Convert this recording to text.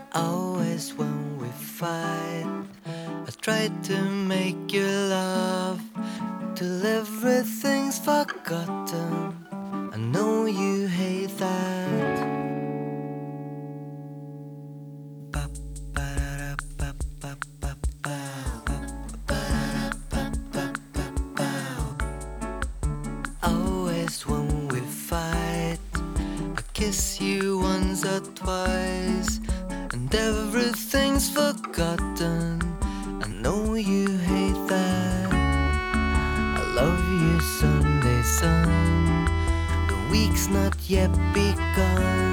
Always when we fight, I try to make you laugh till everything's forgotten. I know you hate that. Always when we fight, I kiss you once or twice, and everything's forgotten. I know you hate that. I love you Sunday sun. The week's not yet begun.